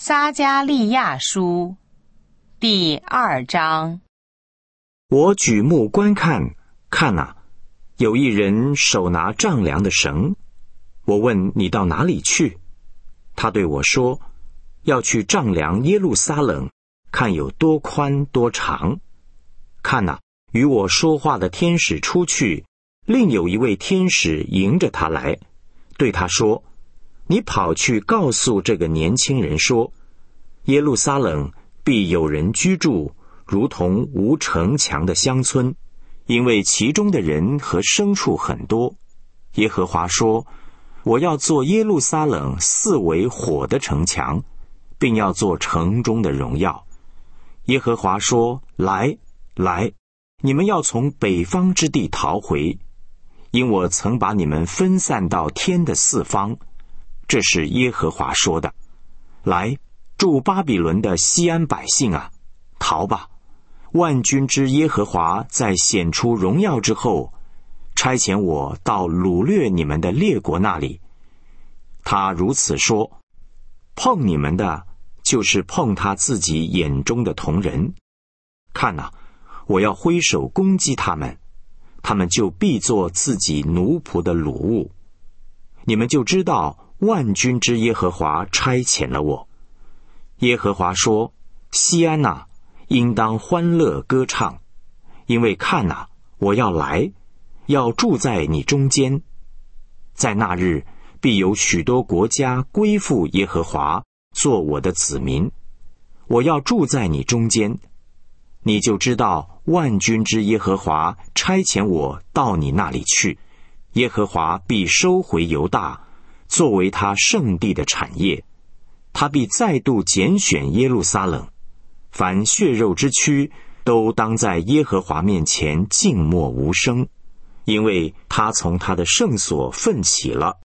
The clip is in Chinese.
撒迦利亚书第2章。 我举目观看，看哪，有一人手拿丈量的绳。我问你到哪里去？他对我说，要去丈量耶路撒冷，看有多宽多长。看哪，与我说话的天使出去，另有一位天使迎着他来，对他说，你跑去告诉这个年轻人说，耶路撒冷必有人居住，如同无城墙的乡村，因为其中的人和牲畜很多。耶和华说，我要做耶路撒冷四围火的城墙，并要做城中的荣耀。耶和华说，来，你们要从北方之地逃回，因我曾把你们分散到天的四方。这是耶和华说的。来，住巴比伦的西安百姓啊，逃吧！万军之耶和华在显出荣耀之后，差遣我到掳掠你们的列国那里。他如此说，碰你们的，就是碰他自己眼中的瞳人。看哪，我要挥手攻击他们，他们就必做自己奴仆的掳物。你们就知道万军之耶和华差遣了我。耶和华说，西安哪，应当欢乐歌唱，因为看哪，我要来，要住在你中间。在那日，必有许多国家归附耶和华，做我的子民。我要住在你中间，你就知道万军之耶和华差遣我到你那里去。耶和华必收回犹大，作为他圣地的产业。他必再度拣选耶路撒冷，凡血肉之躯都当在耶和华面前静默无声，因为他从他的圣所奋起了。